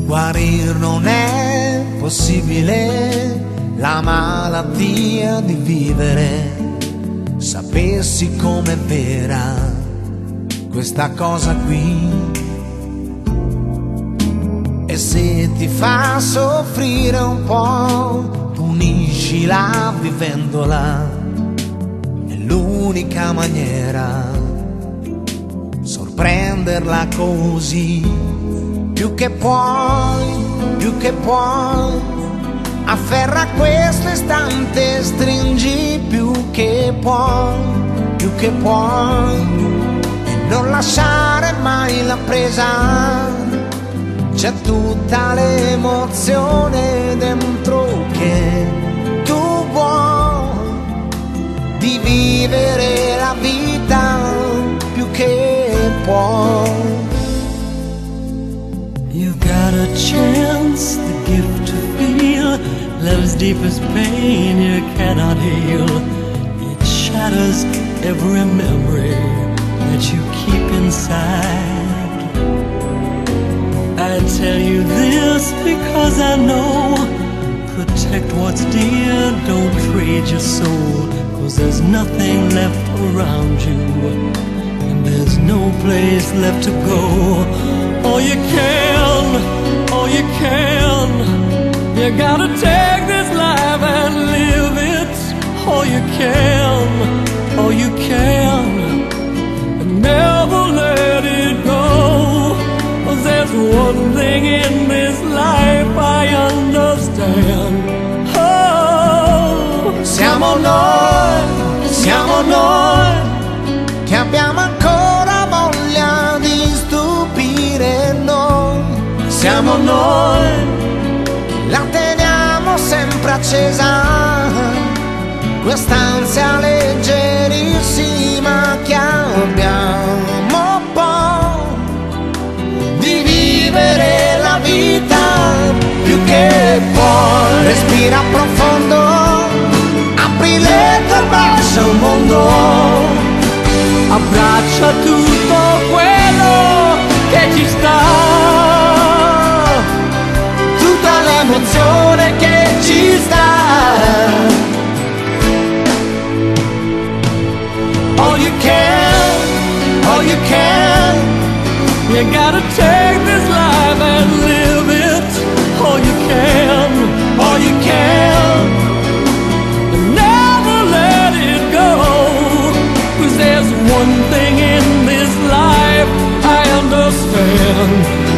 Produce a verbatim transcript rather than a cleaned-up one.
Guarir non è possibile, la malattia di vivere. Sapessi com'è vera questa cosa qui, e se ti fa soffrire un po', puniscila vivendola. È l'unica maniera, sorprenderla così. Più che puoi, più che puoi, afferra questo istante, stringi più che puoi, più che puoi, e non lasciare mai la presa. C'è tutta l'emozione dentro che tu vuoi, di vivere la vita più che puoi. You've got a chance, the gift to feel love's deepest pain you cannot heal. It shatters every memory that you keep inside. I tell you this because I know, protect what's dear, don't trade your soul, 'cause there's nothing left around you, and there's no place left to go. All you can, all you can, you gotta take this life and live it. All you can, all you can, and never let it go. 'Cause there's one thing in this life I understand. Oh, siamo noi, siamo noi, che abbiamo ancora voglia di stupire noi. Siamo noi, la teniamo sempre accesa, quest'ansia leggerissima che abbiamo poi, di vivere la vita più che puoi. Respira profondo, apri le tue braccia al mondo, abbraccia tutto quello che ci sta, tutta l'emozione che ci sta. All you can, all you can, you gotta take this life and live it. All you can, all you can, and never let it go. 'Cause there's one thing in this life I understand.